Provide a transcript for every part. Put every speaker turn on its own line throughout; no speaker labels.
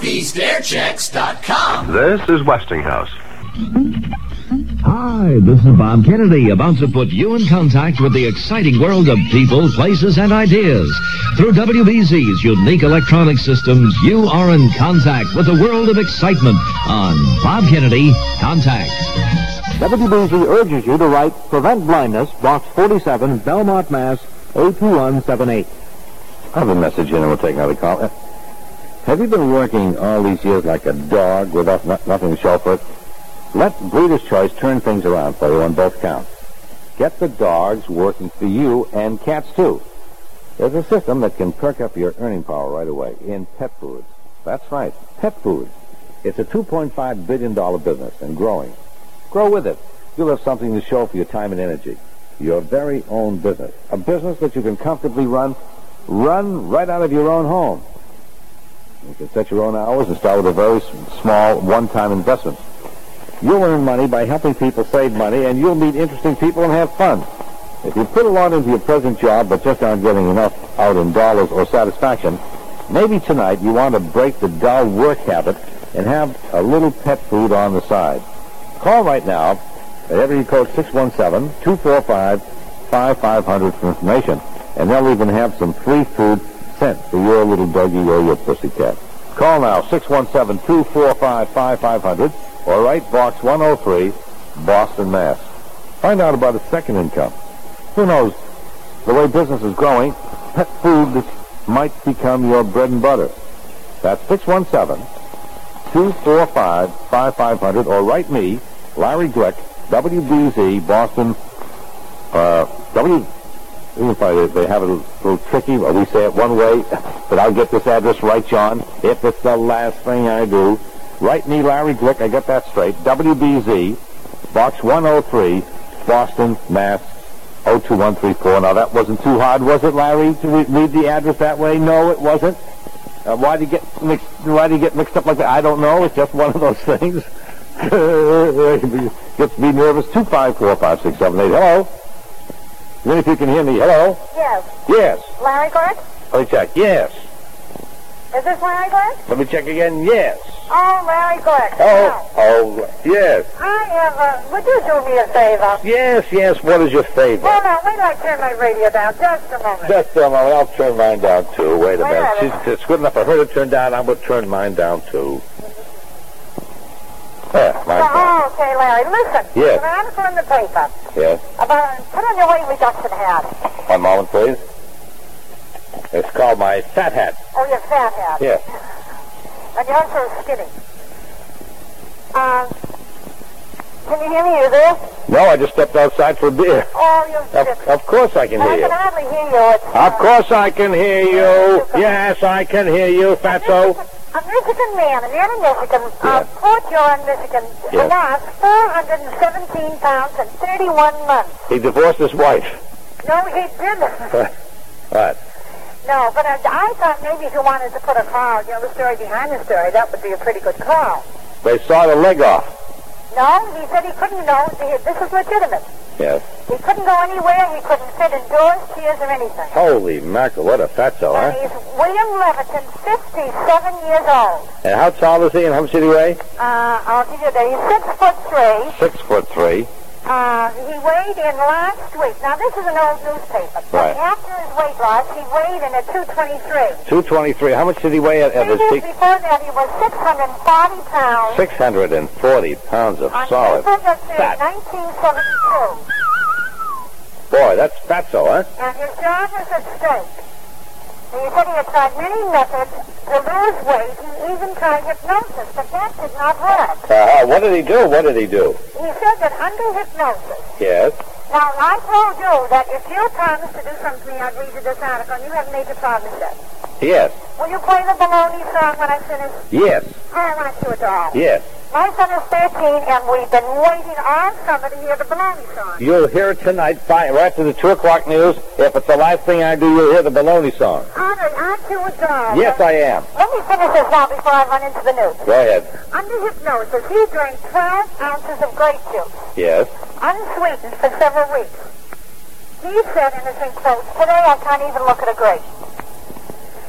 WBStairchecks.com.
This is Westinghouse.
Hi, this is Bob Kennedy, about to put you in contact with the exciting world of people, places, and ideas. Through WBZ's unique electronic systems, you are in contact with the world of excitement on Bob Kennedy Contact.
WBZ urges you to write Prevent Blindness, Box 47, Belmont, Mass. 02178.
I have a message in and we'll take another call. Have you been working all these years like a dog without nothing to show for it? Let Breeder's Choice turn things around for you on both counts. Get the dogs working for you and cats too. There's a system that can perk up your earning power right away in pet foods. That's right, pet foods. It's a $2.5 billion business and growing. Grow with it. You'll have something to show for your time and energy. Your very own business. A business that you can comfortably run right out of your own home. You can set your own hours and start with a very small one-time investment. You'll earn money by helping people save money, and you'll meet interesting people and have fun. If you put a lot into your present job but just aren't getting enough out in dollars or satisfaction, maybe tonight you want to break the dull work habit and have a little pet food on the side. Call right now at area code 617-245-5500 for information, and they'll even have some free food sent for your little doggy or your pussycat. Call now, 617-245-5500, or write Box 103, Boston, Mass. Find out about a second income. Who knows? The way business is growing, pet food might become your bread and butter. That's 617-245-5500, or write me, Larry Glick, WBZ, Boston, even if they have it a little tricky, or we say it one way, but I'll get this address right, John, if it's the last thing I do. Write me, Larry Glick, I get that straight, WBZ, Box 103, Boston, Mass. 02134. Now, that wasn't too hard, was it, Larry, to read the address that way? No, it wasn't. Why do you get mixed up like that? I don't know. It's just one of those things. Gets me nervous. 254-5678. Hello? Even if you can hear me. Hello?
Yes.
Yes.
Larry Glick?
Let me check. Yes.
Is this Larry Glick?
Let me check again. Yes.
Oh, Larry Glick.
Oh, yes.
I have would you do me a favor?
Yes. What is your favor?
Hold on, wait till I turn my radio down. Just a moment.
Just a moment. I'll turn mine down, too. Wait a minute. It's good enough for her to turn down. I'm going to turn mine down, too.
Okay, Larry, listen.
Yes.
There's an article in the paper.
Yes.
About put on your weight reduction hat.
One moment, please. It's called my fat hat.
Oh, your fat hat.
Yes.
And you're also skinny. Can you hear me? You there?
No, I just stepped outside for a beer.
Oh, you're sick.
Of course I can hear you.
I can hardly hear you.
Of course I can hear you. Yes, I can hear you, fatso.
A Michigan man in Michigan, Port Huron, Michigan, lost 417 pounds in 31 months.
He divorced his wife.
No, he didn't.
What?
No, but I thought maybe if you wanted to put a call, the story behind the story, that would be a pretty good call.
They saw the leg off.
No, he said he couldn't know. This is legitimate.
Yes.
He couldn't go anywhere. He couldn't fit indoors, chairs, or anything.
Holy mackerel, what a fatso, huh?
And he's William Leviton, 57 years old.
And how tall is he and how much did he weigh?
I'll give you that. He's 6'3".
6'3".
He weighed in last week. Now, this is an old newspaper.
Right.
After his weight loss, he weighed in at 223.
223. How much did he weigh at his peak?
Before that, he was 640 pounds.
640 pounds of solid fat.
1972.
Boy, that's fatso, huh?
And his job was at stake. And he said he had tried many methods to lose weight. He even tried hypnosis, but that did not work.
What did he do?
He said that under hypnosis.
Yes.
Now, I told you that if you promise to do something for me, I'd read you this article, and you have made your promise yet.
Yes.
Will you play the baloney song when I finish?
Yes.
I want you at all.
Yes.
My son is 13, and we've been waiting all summer to hear the baloney song.
You'll hear it tonight, right after the 2 o'clock news. If it's the last thing I do, you'll hear the baloney song.
Honor, aren't you a doll?
Yes, I am.
Let me finish this now before I run into the news.
Go ahead.
Under hypnosis, he drank 12 ounces of grape juice.
Yes.
Unsweetened for several weeks. He said, in his quotes, today I can't even look at a grape.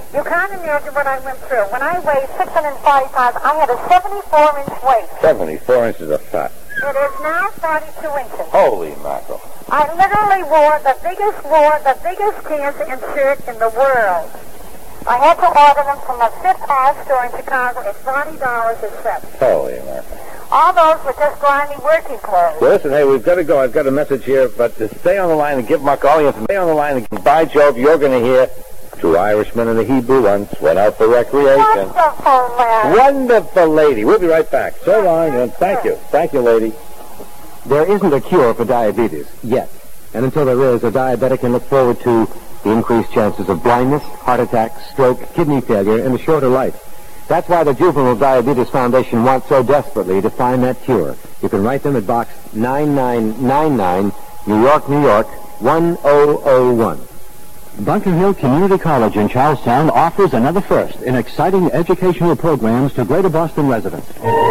You can't imagine what I went through. When I weighed 640 pounds, I had a 74-inch waist.
74 inches of fat.
It is now 42 inches.
Holy mackerel.
I literally wore the biggest pants and shirt in the world. I had to order them from a Fifth Art store in Chicago at $40 a set.
Holy mackerel.
All those were just grimy working clothes.
Well, listen, hey, we've got to go. I've got a message here, but stay on the line and give Mark all the information. Stay on the line and by Jove, you're going to hear two Irishmen and a Hebrew once went out for recreation.
Wonderful, man.
Wonderful lady. We'll be right back. So long, and thank you. Thank you, lady.
There isn't a cure for diabetes yet. And until there is, a diabetic can look forward to the increased chances of blindness, heart attack, stroke, kidney failure, and a shorter life. That's why the Juvenile Diabetes Foundation wants so desperately to find that cure. You can write them at Box 9999, New York, New York, 10001.
Bunker Hill Community College in Charlestown offers another first in exciting educational programs to Greater Boston residents.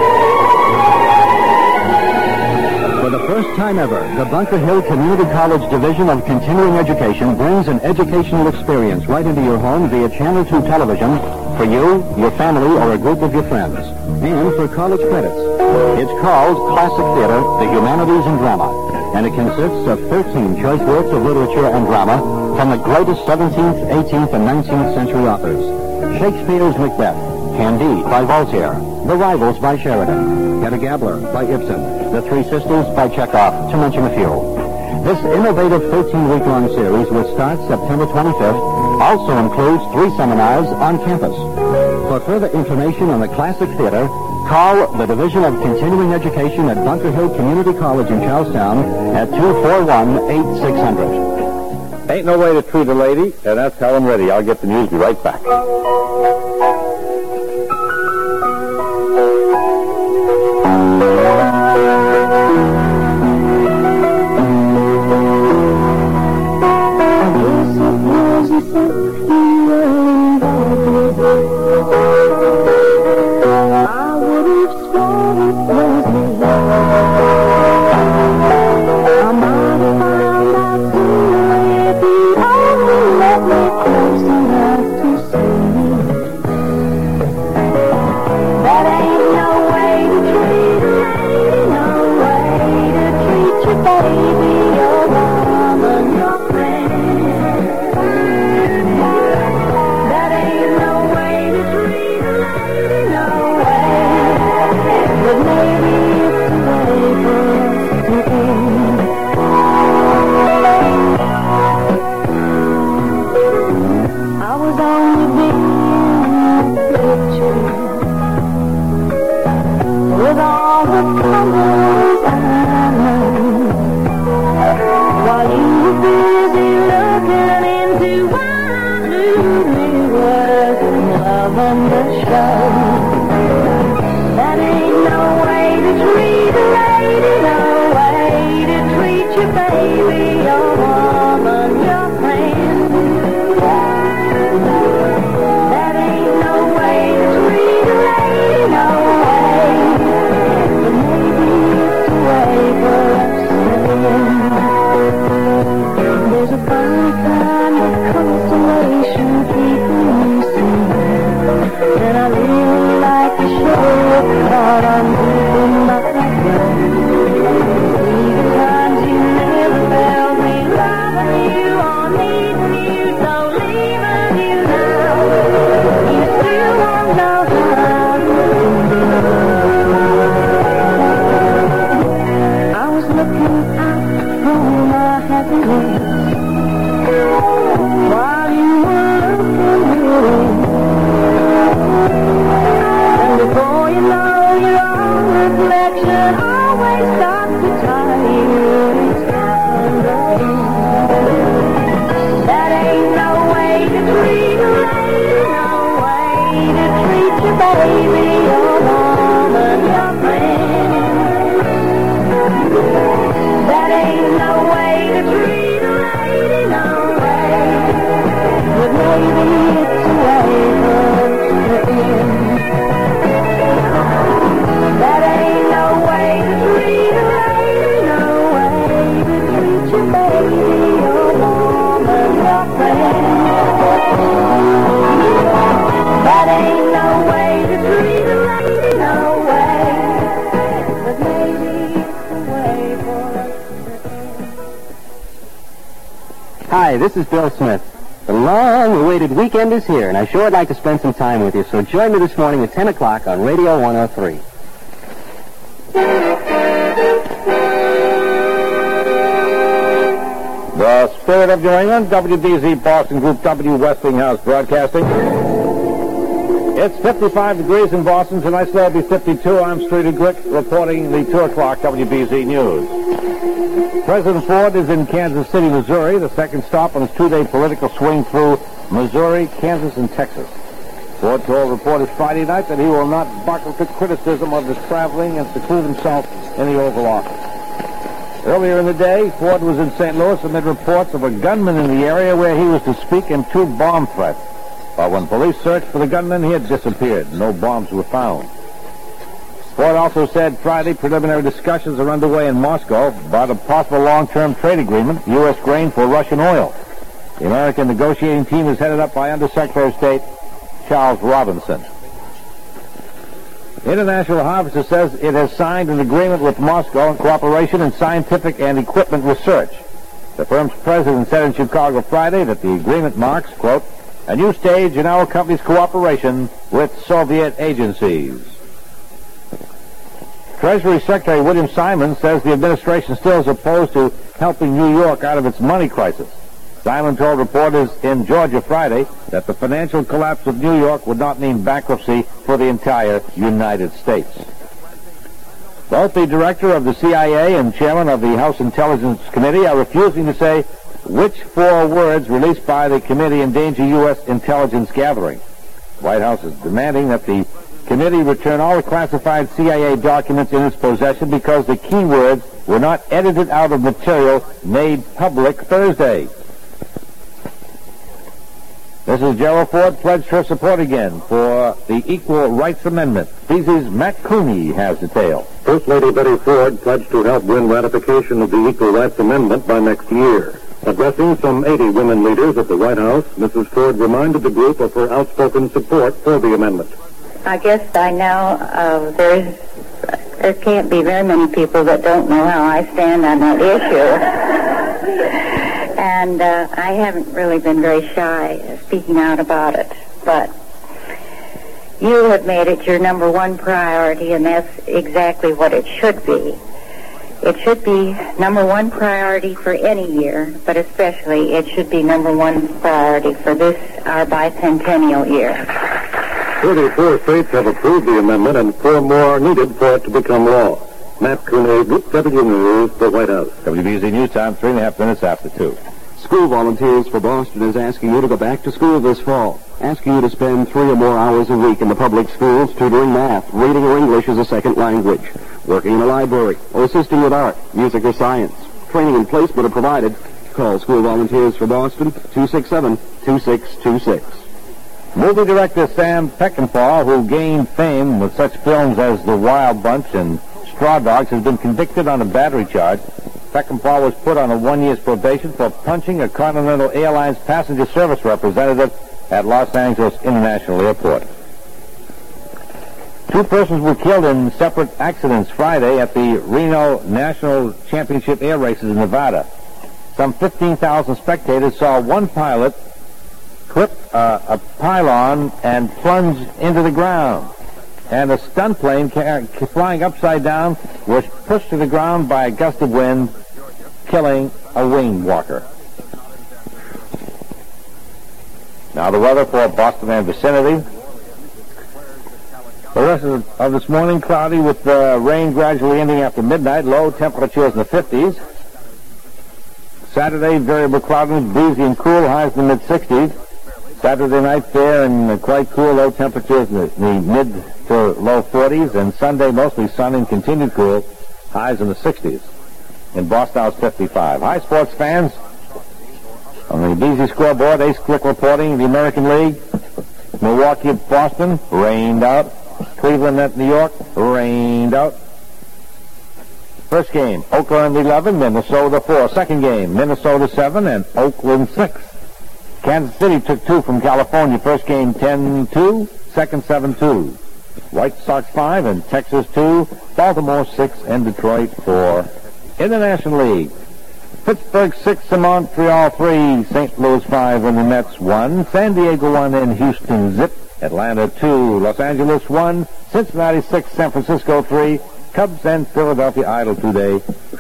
For the first time ever, the Bunker Hill Community College Division of Continuing Education brings an educational experience right into your home via Channel 2 television for you, your family, or a group of your friends, and for college credits. It's called Classic Theater, the Humanities and Drama, and it consists of 13 choice works of literature and drama from the greatest 17th, 18th, and 19th century authors. Shakespeare's Macbeth, Candide by Voltaire, The Rivals by Sheridan, Hedda Gabler by Ibsen, The Three Sisters by Chekhov, to mention a few. This innovative 13-week-long series, which starts September 25th, also includes 3 seminars on campus. For further information on the Classic Theater, call the Division of Continuing Education at Bunker Hill Community College in Charlestown at 241-8600.
Ain't no way to treat a lady, and that's Helen Reddy. I'll get the news. Be right back.
ain't no way to treat a lady, no way. But maybe it's the way for us.
Hi, this is Bill Smith. The long-awaited weekend is here, and I sure would like to spend some time with you, so join me this morning at 10 o'clock on Radio 103.
The Spirit of New England, WBZ Boston Group, W Westinghouse Broadcasting. It's 55 degrees in Boston. Tonight's low will be 52. I'm Streeter Glick reporting the 2 o'clock WBZ News. President Ford is in Kansas City, Missouri, the second stop on his two-day political swing through Missouri, Kansas, and Texas. Ford told reporters Friday night that he will not buckle to criticism of his traveling and seclude himself in the Oval Office. Earlier in the day, Ford was in St. Louis amid reports of a gunman in the area where he was to speak and 2 bomb threats. But when police searched for the gunman, he had disappeared. No bombs were found. Ford also said Friday preliminary discussions are underway in Moscow about a possible long-term trade agreement, U.S. grain for Russian oil. The American negotiating team is headed up by Undersecretary of State Charles Robinson. International Harvester says it has signed an agreement with Moscow in cooperation in scientific and equipment research. The firm's president said in Chicago Friday that the agreement marks, quote, a new stage in our company's cooperation with Soviet agencies. Treasury Secretary William Simon says the administration still is opposed to helping New York out of its money crisis. Simon told reporters in Georgia Friday that the financial collapse of New York would not mean bankruptcy for the entire United States. Both the director of the CIA and chairman of the House Intelligence Committee are refusing to say which 4 words released by the committee endanger U.S. intelligence gathering. The White House is demanding that the committee return all the classified CIA documents in its possession because the key words were not edited out of material made public Thursday. Mrs. Gerald Ford pledged her support again for the Equal Rights Amendment. BZ's Matt Cooney has detail.
First Lady Betty Ford pledged to help win ratification of the Equal Rights Amendment by next year. Addressing some 80 women leaders at the White House, Mrs. Ford reminded the group of her outspoken support for the amendment.
I guess by now there can't be very many people that don't know how I stand on that issue. And I haven't really been very shy speaking out about it. But you have made it your number one priority, and that's exactly what it should be. It should be number one priority for any year, but especially it should be number one priority for this, our bicentennial year.
34 states have approved the amendment, and 4 more are needed for it to become law. Matt Cooney, Group W News, the White House.
WBZ News Time, 3.5 minutes after 2.
School Volunteers for Boston is asking you to go back to school this fall. Asking you to spend 3 or more hours a week in the public schools tutoring math, reading or English as a second language, working in a library, or assisting with art, music, or science. Training and placement are provided. Call School Volunteers for Boston, 267-2626.
Movie director Sam Peckinpah, who gained fame with such films as The Wild Bunch and Straw Dogs, has been convicted on a battery charge. Peckinpah was put on a 1-year's probation for punching a Continental Airlines passenger service representative at Los Angeles International Airport. 2 persons were killed in separate accidents Friday at the Reno National Championship air races in Nevada. Some 15,000 spectators saw one pilot clip a pylon and plunge into the ground. And a stunt plane flying upside down was pushed to the ground by a gust of wind, killing a wing walker. Now the weather for Boston and vicinity. The rest of this morning, cloudy with rain gradually ending after midnight. Low temperatures in the 50s. Saturday, variable cloudiness, breezy and cool, highs in the mid-60s. Saturday night, fair and quite cool, low temperatures in the mid to low 40s. And Sunday, mostly sunny and continued cool, highs in the 60s. In Boston, now it's 55. Hi, sports fans. On the BZ scoreboard, Ace Click reporting the American League. Milwaukee at Boston, rained out. Cleveland at New York, rained out. First game, Oakland 11, Minnesota 4. Second game, Minnesota 7 and Oakland 6. Kansas City took 2 from California. First game 10-2. second 7-2. White Sox 5 and Texas 2. Baltimore 6 and Detroit 4. In the National League, Pittsburgh 6 and Montreal 3. St. Louis 5 and the Mets 1. San Diego 1 and Houston zip. Atlanta 2. Los Angeles 1. Cincinnati 6. San Francisco 3. Cubs and Philadelphia idle today.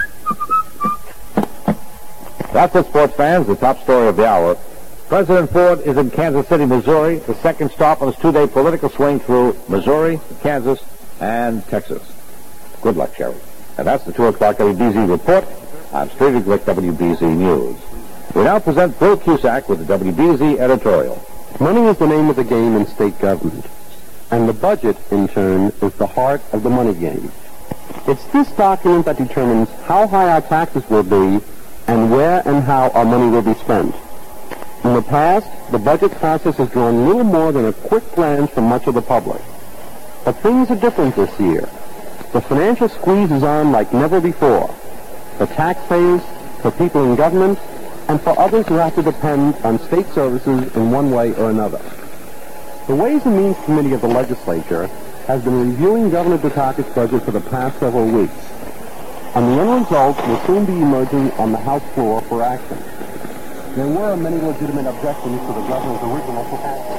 That's it, sports fans. The top story of the hour. President Ford is in Kansas City, Missouri, the second stop on his two-day political swing through Missouri, Kansas, and Texas. Good luck, Sherry. And that's the 2 o'clock WBZ report. I'm Stevie Glick, WBZ News. We now present Bill Cusack with the WBZ editorial.
Money is the name of the game in state government, and the budget, in turn, is the heart of the money game. It's this document that determines how high our taxes will be and where and how our money will be spent. In the past, the budget process has drawn little more than a quick glance from much of the public. But things are different this year. The financial squeeze is on like never before. For taxpayers, for people in government, and for others who have to depend on state services in one way or another. The Ways and Means Committee of the legislature has been reviewing Governor Dukakis' budget for the past several weeks, and the end result will soon be emerging on the House floor for action. There were many legitimate objections to the governor's original proposal.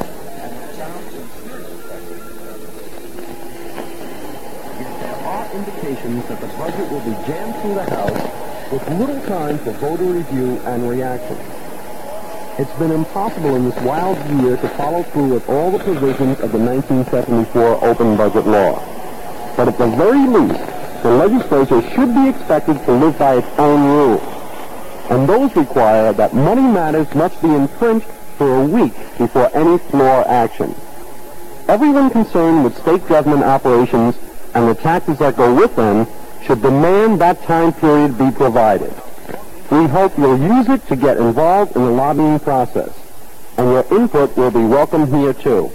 Yet there are indications that the budget will be jammed through the House with little time for voter review and reaction. It's been impossible in this wild year to follow through with all the provisions of the 1974 open budget law. But at the very least, the legislature should be expected to live by its own rules. And those require that money matters must be infringed for a week before any floor action. Everyone concerned with state government operations and the taxes that go with them should demand that time period be provided. We hope you'll use it to get involved in the lobbying process, and your input will be welcome here too.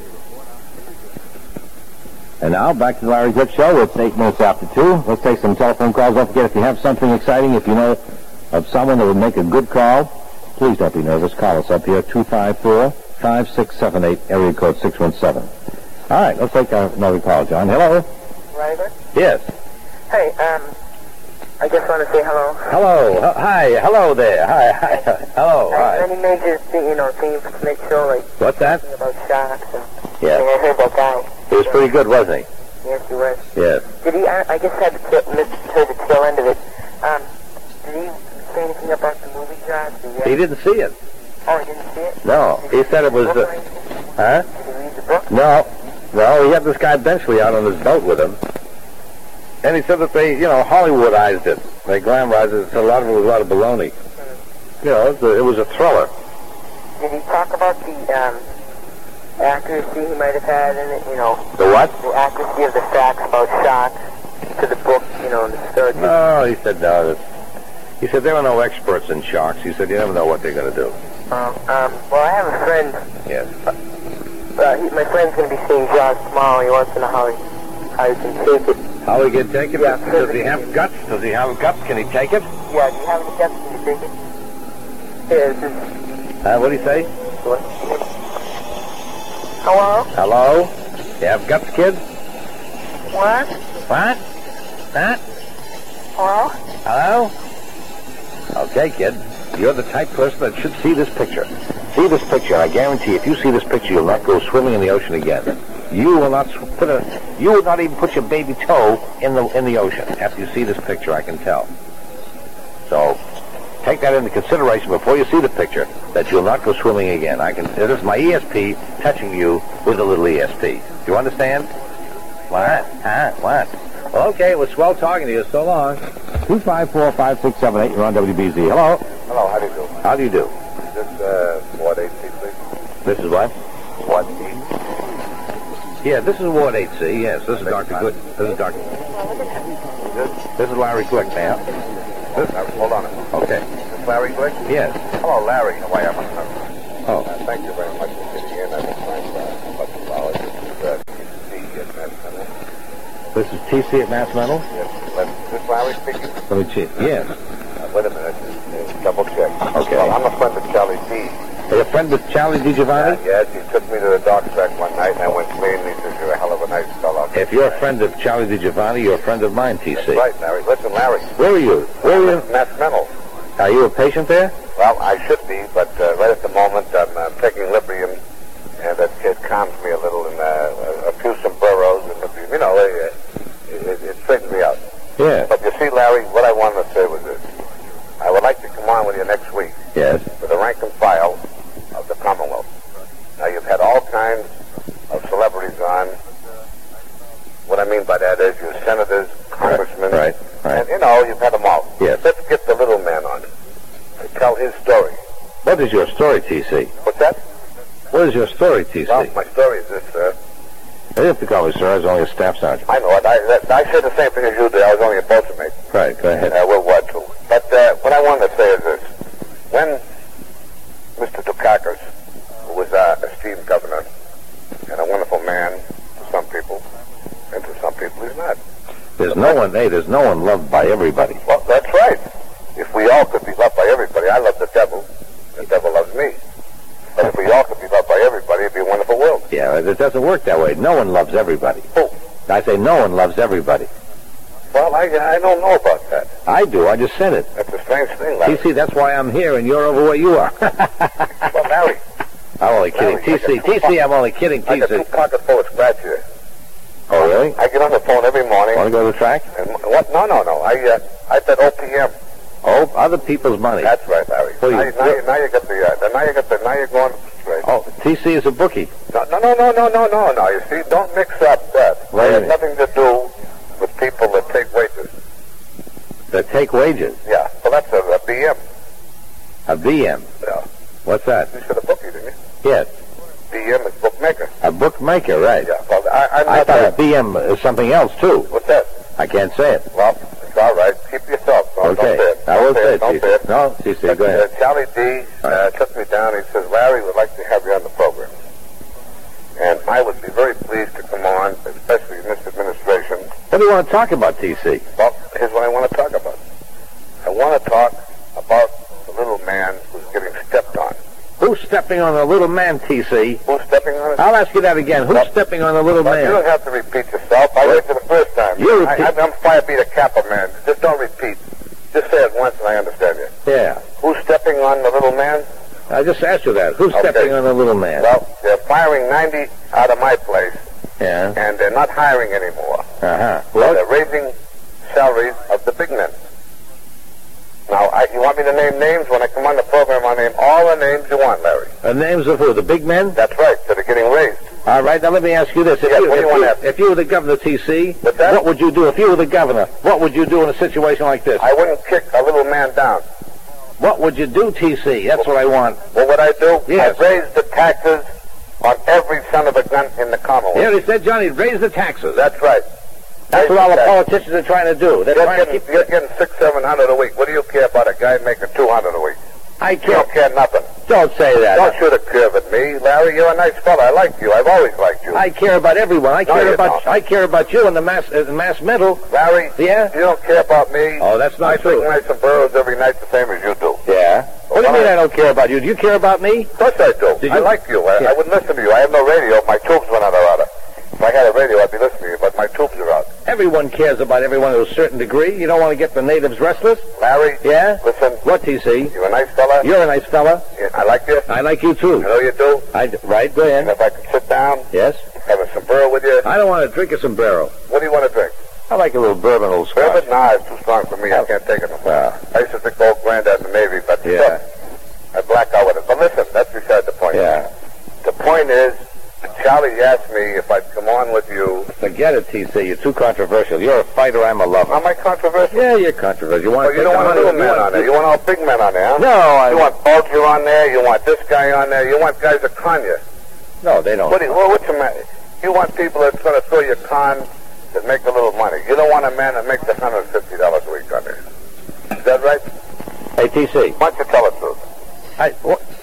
And now, back to the Larry Glick Show. It's 8 minutes after 2. Let's take some telephone calls. Don't forget, if you have something exciting, if you know of someone that would make a good call, please don't be nervous. Call us up here, 254-5678, area code 617. All right, let's take another call, John. Hello?
Ryder?
Yes.
Hey, I just want to say hello.
Hello. Hi. Hello there. Hi. Hello. Hi.
Any major, things to make sure, like...
What's that?
About sharks and...
Yeah.
I heard that guy.
He was pretty good, wasn't he?
Yes, he was.
Yes.
Did he, I just heard the tail end of it. Did he say anything about the movie, Josh?
He didn't see it.
Oh, he didn't see it?
No. He said it was... Huh?
Did he read the book?
No, he had this guy Benchley out on his boat with him. And he said that they, Hollywoodized it. They glamorized it. So a lot of it was a lot of baloney. It was a thriller.
Did he talk about the accuracy he might have had in it,
The what?
The accuracy of the facts about sharks to the book, in the story?
No, he said no. He said there are no experts in sharks. He said you never know what they're going to do.
Well, I have a friend.
Yes.
My friend's going to be seeing Josh tomorrow. He wants to know how he can take it.
How he can take it?
Yeah,
Does he have guts? Does he have guts? Can he take it?
Yeah, do you have any guts? Can you take it? Here, this is...
What do you say?
What? Hello?
Hello? You have guts, kid?
What?
What?
Hello?
Hello? Okay, kid. You're the type person that should see this picture. See this picture. I guarantee if you see this picture, you'll not go swimming in the ocean again. You will not you will not even put your baby toe in the ocean after you see this picture, I can tell. So take that into consideration before you see the picture, that you'll not go swimming again. It is my ESP touching you with a little ESP. Do you understand? What? What? Okay, it was swell talking to you. So long. 254-5678. You're on WBZ. Hello.
Hello, how do you do?
How do you do?
Is this Ward 8C, please?
This is what?
Ward 8.
Yeah, this is Ward 8C. Yes, this is Dr. Good. This is Dr. This is Larry Glick, man.
Hold on a minute.
Okay.
Is this Larry Glick?
Yes.
Hello, Larry. How are you?
Oh.
Thank you very much for getting in. I've been trying much about
This is TC at Mass Mental?
Yes. Is this Larry speaking?
Let me check. Yes.
Wait a minute. Double check.
Okay.
Well, I'm a friend of Charlie D.
Are you a friend with Charlie DiGiovanni?
Yes, he took me to the dock track one night, and I went clean, and he says, you're a hell of a nice fellow.
If you're a friend of Charlie DiGiovanni, you're a friend of mine, TC.
That's right, Larry. Listen, Larry.
Where are you? Where are you?
Mass Mental.
Are you a patient there?
Well, I should be, but right at the moment I'm taking Librium, and it calms me a little, and a few sombreros, and Librium. You know, it straightens me out.
Yeah.
But you see, Larry, what I wanted to say was this. I would like to come on with you next week.
Yes.
For the rank and file of the Commonwealth. Now, you've had all kinds of celebrities on. What I mean by that is your senators, congressmen.
Right.
And, you know, you've had them all.
Yes.
Let's get the little man on and tell his story.
What is your story, TC?
What's that?
What is your story, TC?
Well, my story is this, sir.
You don't have to call me sir. I was only a staff sergeant.
I know it. I said the same thing as you did. I was only a boatswain mate.
Right, go ahead.
World War II. But what I wanted to say is this. When Mr. Dukakis, who was our esteemed governor, and a wonderful man to some people, and to some people he's not.
There's no one loved by everybody.
Well, that's right. If we all could be loved by everybody, I love the devil loves me. But if we all could be loved by everybody, it'd be a wonderful world.
Yeah, it doesn't work that way. No one loves everybody.
Who?
I say no one loves everybody.
Well, I don't know about that.
I do. I just said it.
That's a strange thing, Larry.
TC, that's why I'm here and you're over where you are.
Well, Larry.
I'm only kidding. TC, I'm only kidding.
I got 2 pockets full of scratch here.
Oh, really?
I get on the phone every morning.
Want to go to the track?
And what? No. I bet OPM.
Oh, other people's money.
That's right, Larry.
Well,
now you got now you're going straight.
Oh, TC is a bookie.
No. You see, don't mix up that.
Wait a
It has
minute.
nothing to do with people that take wages.
That take wages.
Yeah. Well, that's a BM.
A BM.
Yeah.
What's that?
You said a bookie, didn't you?
Yes.
BM is bookmaker.
A bookmaker, right.
Yeah. Well, I'm
I
not
thought a
that.
BM is something else, too.
What's that?
I can't say it.
Well, it's all right. Keep yourself. No,
Okay.
Don't say it.
I will say it,
Don't say it.
No, TC, go ahead.
Charlie D took me down. He says, Larry, would like to have you on the program. And I would be very pleased to come on, especially in this administration.
What do you want to talk about, TC?
Well, here's what I want to talk about. I want to talk about the little man who's getting stepped on.
Who's stepping on the little man, TC?
Who's stepping on it?
I'll ask you that again. Who's stepping on the little
Well, you
man?
don't have to repeat yourself. I read you the first time.
You repeat.
I'm Firebeater Kappa, man. Just don't repeat. Just say it once and I understand you.
Yeah.
Who's stepping on the little man?
I just asked you that. Who's
Okay.
stepping on the little man?
Well, they're firing 90 out of my place,
Yeah.
and they're not hiring anymore.
Uh-huh.
Well,
Well,
they're raising salaries of the big men. Now, you want me to name names? When I come on the program, I'll name all the names you want, Larry.
the names of who? The big men?
That's right, that are getting raised.
All right, now let me ask you this. If,
Yeah,
you,
what do you want to ask?
if you were the governor, TC,
What's that?
what would you do? If you were the governor, what would you do in a situation like this?
I wouldn't kick a little man down.
What would you do, TC? That's what I want.
What would I do?
Yes.
I'd raise the taxes on every son of a gun in the Commonwealth.
Here he said, Johnny, raise the taxes.
That's right.
That's what all the politicians are trying to do. They're trying to keep...
You're getting $600-700 a week. What do you care about a guy making $200 a week?
I
You
care.
don't care nothing.
Don't say that.
Don't shoot a curve at me, Larry. You're a nice fella. I like you. I've always liked you.
I care about everyone. I
No,
care
you
about
don't.
I care about you and the mass mental.
Larry,
Yeah?
you don't care about me.
Oh, that's
I
not true.
take my sombreros every night the same as you do.
Yeah. What do you mean I don't care about you? Do you care about me?
Of course I do.
Did
I
you-
like you.
Yeah.
I wouldn't listen to you. I have no radio. My tubes went out of order. If I had a radio, I'd be listening to you, but my tubes are out.
Everyone cares about everyone to a certain degree. You don't want to get the natives restless.
Larry,
Yeah?
listen,
What, TC?
you're a nice fella.
You're a nice fella.
Yeah, I like you.
I like you
I
too.
know you do.
Right, go
And
ahead.
if I could sit down,
Yes?
have a sombrero with you,
I don't want to drink a sombrero.
what do you want to drink?
I like a little bourbon, a little scotch.
Bourbon? Nah, it's too strong for me. I can't take it no more. I used to drink old Grandad in the Navy, but
Yeah.
I black out with it. But listen, that's beside the point.
Yeah.
The point is, Charlie asked me if I'd come on with you.
Forget it, TC. You're too controversial. You're a fighter. I'm a lover.
Am I controversial?
Yeah, you're controversial. You want
Oh, you don't want a little man on there. You want all big men on there, huh?
No,
You want Bulger on there. You want this guy on there. You want guys that con you.
No, they don't.
What's the matter? You want people that's going to throw you con that make a little money. You don't want a man that makes $150 a week on there. Is that right?
Hey, TC.
Why don't you tell the truth?
What?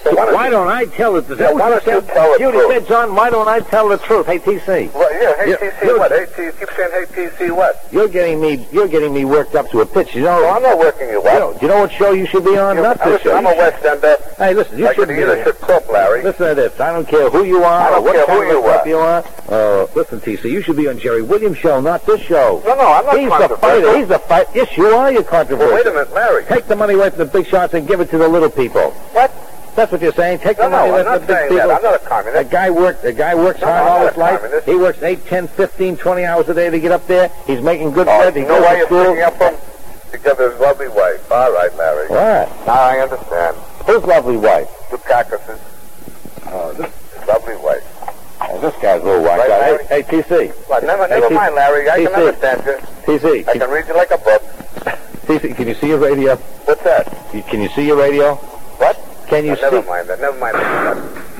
So
why don't I tell it?
Yeah, why don't you tell the
Judy
truth?
said, John, why don't I tell the truth? Hey, TC.
Well, yeah, hey,
Yeah,
TC,
you-
what? Hey, you keep saying, hey, TC, what?
You're getting me worked up to a pitch. You know.
Well, I'm not working you up.
You know what show you should be on? Not this show.
I'm a West Ender.
Hey, listen, you
Like
should
the
be.
leadership club, Larry.
Listen to this. I don't care who you are
I don't
or what
care
kind
who
of
you
club
are.
you are. Listen, TC, you should be on Jerry Williams' show, not this show.
No, I'm not
He's the
controversial.
fighter. He's the fight. Yes, you are. You're controversial.
Well, wait a minute, Larry.
Take the money away from the big shots and give it to the little people.
What?
That's what you're saying. Take
No,
the money
no,
away
I'm
from
not
the big
saying
people.
that. I'm not a communist.
A guy works
No,
hard
I'm
all
not
his
a
life.
communist.
He works 8, 10, 15, 20 hours a day to get up there. He's making good bread. He
You know
goes
why
to
you're
school.
picking up from? Because of his lovely wife. All right, Larry.
What?
Now I understand.
Whose lovely wife?
Dukakis' lovely wife.
Oh, this guy's a little white
Right,
guy.
Larry?
Hey, TC.
Well, never
T-
mind, Larry. I can
TC.
understand you.
TC.
I can read you like a book.
TC, can you see your radio?
What's that?
Can you see your radio?
What?
Can you see?
Never mind that. Never mind that.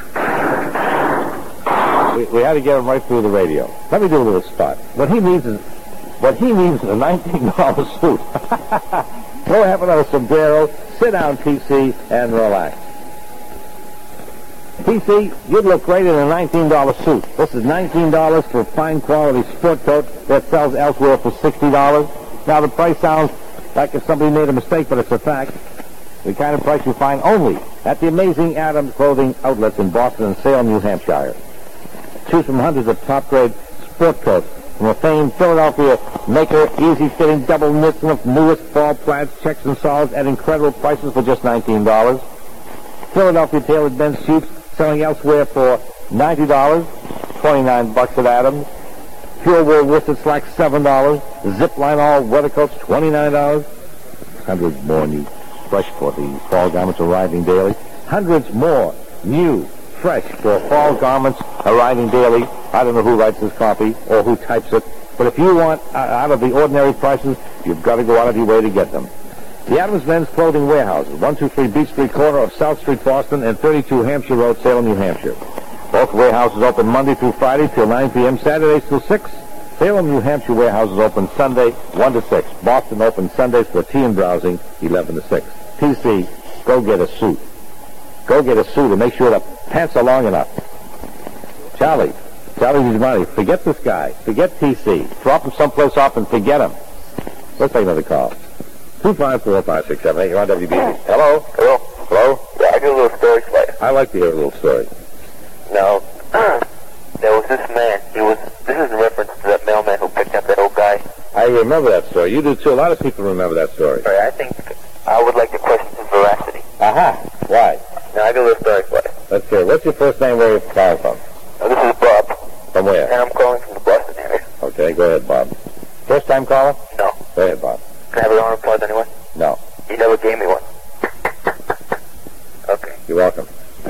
We had to get him right through the radio. Let me do a little spot. What he needs is a $19 suit. Go have another sombrero, sit down, TC, and relax. TC, you'd look great in a $19 suit. This is $19 for a fine quality sport coat that sells elsewhere for $60. Now the price sounds like if somebody made a mistake, but it's a fact. The kind of price you find only at the Amazing Adams Clothing outlets in Boston and Salem, New Hampshire. Choose from hundreds of top-grade sport coats from a famed Philadelphia maker, easy-fitting double knits and the newest fall plaids, checks, and solids at incredible prices for just $19. Philadelphia tailored men's suits selling elsewhere for $90, $29 at Adams. Pure wool worsted slacks, $7. Zipline all weather coats, $29. Hundreds more new fresh for the fall garments arriving daily. Hundreds more new fresh for fall garments arriving daily. I don't know who writes this copy or who types it, but if you want out of the ordinary prices, you've got to go out of your way to get them. The Adams Men's Clothing Warehouses, 123 Beach Street, corner of South Street, Boston, and 32 Hampshire Road, Salem, New Hampshire. Both warehouses open Monday through Friday till 9 p.m., Saturdays till 6. Salem, New Hampshire warehouses open Sunday, 1 to 6. Boston open Sundays for tea and browsing, 11 to 6. TC, go get a suit. Go get a suit and make sure the pants are long enough. Charlie needs money. Forget this guy. Forget TC. Drop him someplace off and forget him. Let's take another call. 254-5678. You're on WBC. Hello?
Hello?
Hello?
Yeah, I got a little story for you.
I like to hear a little story.
Now, there was this man. This is in reference to that mailman who picked up that old guy.
I remember that story. You do too. A lot of people remember that story.
Sorry, I think I would like to question his veracity.
Aha. Why?
Now, I got a little story for you.
Let's hear. What's your first name? Where are you calling from?
Now, this is Bob,
From where?
and I'm calling from the Boston area.
Okay, go ahead, Bob. First time caller?
No.
Go ahead, Bob.
Can I have a round of applause, anyone?
No.
You never gave me one. Okay.
You're welcome.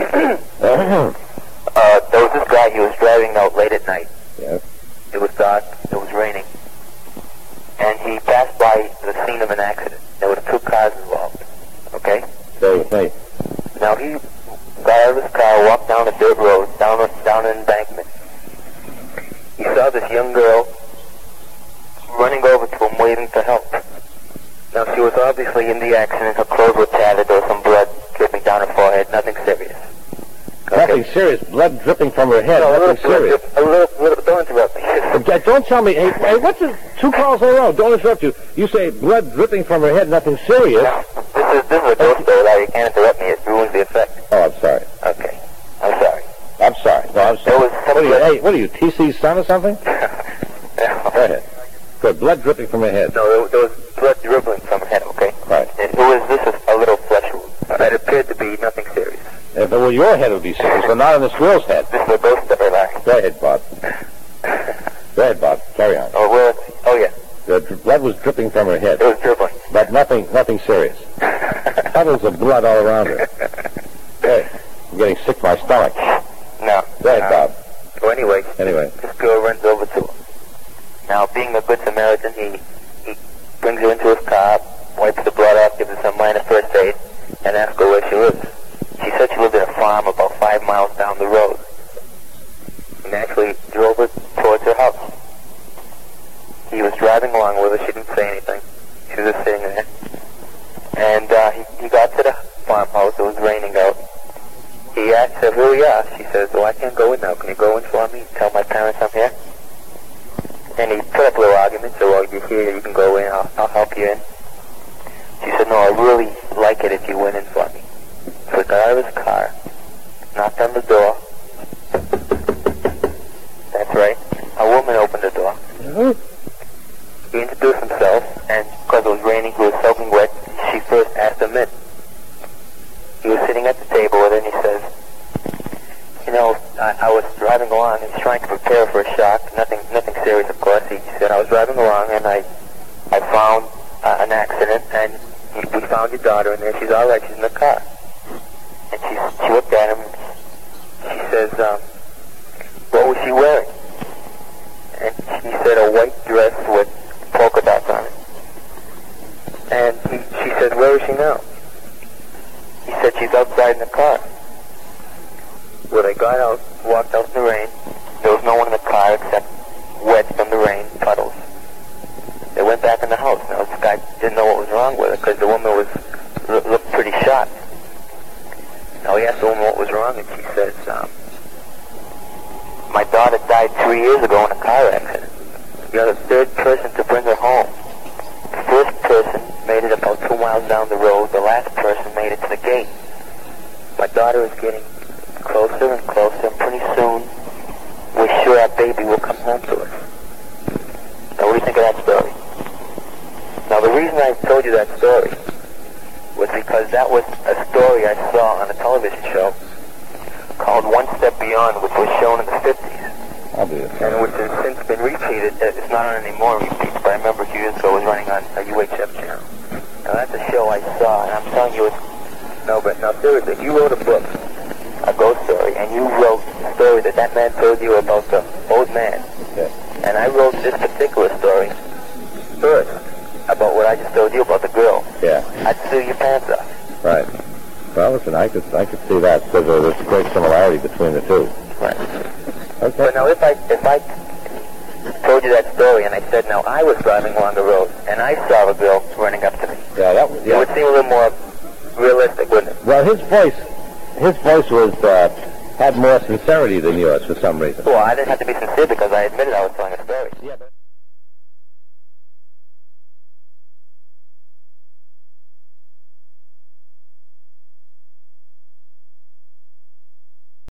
There was this guy, he was driving out late at night.
Yes.
It was dark, it was raining. And he passed by the scene of an accident. There were 2 cars involved. Okay?
Stay with me.
Now he got out of his car, walked down a dirt road, down an embankment. He saw this young girl running over to him, waving for help. Now she was obviously in the accident. Her clothes were tattered. There was some blood dripping down her forehead. Nothing serious.
Nothing serious. Blood dripping from her head. Nothing serious.
Don't interrupt me.
Don't tell me. Hey, what's this? 2 calls in a row. Don't interrupt you. You say blood dripping from her head. Nothing serious.
No, this is a ghost story, Larry. You can't interrupt me. It ruins the effect.
Oh, I'm sorry.
Okay. I'm sorry.
I'm sorry. No, I'm sorry. What are you, TC's son or something? Go ahead. Good. Blood dripping from her head.
No, there was blood dribbling from her head, okay?
Right.
It was a little flesh wound. It appeared to be nothing serious.
If it were your head, it would be serious, but not on this girl's head.
This is a ghost story, Larry.
Go ahead, Bob. Go ahead, Bob. Carry on.
Oh, yeah.
The blood was dripping from her head.
It was dribbling.
But nothing serious. Puddles of blood all around her. Hey, I'm getting sick to my stomach.
No.
Go ahead, Bob.
So anyway,
this
girl runs over to him. Now, being a good Samaritan, he brings her into his car, wipes the blood off, gives her some minor first aid, and asks her where she lives. She said she lived at a farm about 5 miles down the road. And actually drove her towards her house. He was driving along with her. She didn't say anything. She was just sitting there. And he got to the farmhouse. It was raining out. yeah. She says, well, I can't go in now. Can you go in for me? Tell my parents I'm here. And he put up a little argument, so while you're here, you can go in. I'll help you in. She said, no, I really like it if you went in for me. So he got out of his car, knocked on the door. That's right. A woman opened the door. He introduced himself, and because it was raining, he was soaking wet. She first asked him in. He was sitting at the table with her, and he says, you know, I was driving along and trying to prepare for a shock. Nothing serious, of course. He said, I was driving along, and I found an accident, and we found your daughter in there. She's all right. She's in the car. And she looked at him. She says, what was she wearing? And he said, a white dress with polka dots on it. And she said, where is she now? He said, she's outside in the car. Well, they got out, walked out in the rain. There was no one in the car except wet from the rain, puddles. They went back in the house. Now, this guy didn't know what was wrong with her because the woman looked pretty shocked. Now, he asked the woman what was wrong, and she says, my daughter died 3 years ago in a car accident. You're the third person to bring her home. The first person made it about 2 miles down the road. The last person made it to the gate. My daughter is getting closer and closer, and pretty soon we're sure our baby will come home to us. Now, what do you think of that story? Now, the reason I told you that story was because that was a story I saw on a television show called One Step Beyond, which was shown in the 50s. And which has since been repeated. It's not on any more repeats, but I remember a few years ago it was running on a UHF channel. Now, that's a show I saw, and I'm telling you, now seriously, if you wrote a book, a ghost story, and you wrote a story that man told you about the old man, and I wrote this particular story first about what I just told you about the girl, I'd sue your pants off.
Right. Well, listen, I could see that because there's a great similarity between the two.
Right.
Okay.
But now, if I told you that story and I said, now I was driving along the road and I saw the girl running up to me, it would seem a little more realistic, wouldn't it?
Well, his voice was had more sincerity than yours for some reason.
Well, I didn't have to be sincere because I admitted I was telling a story.
Yeah, but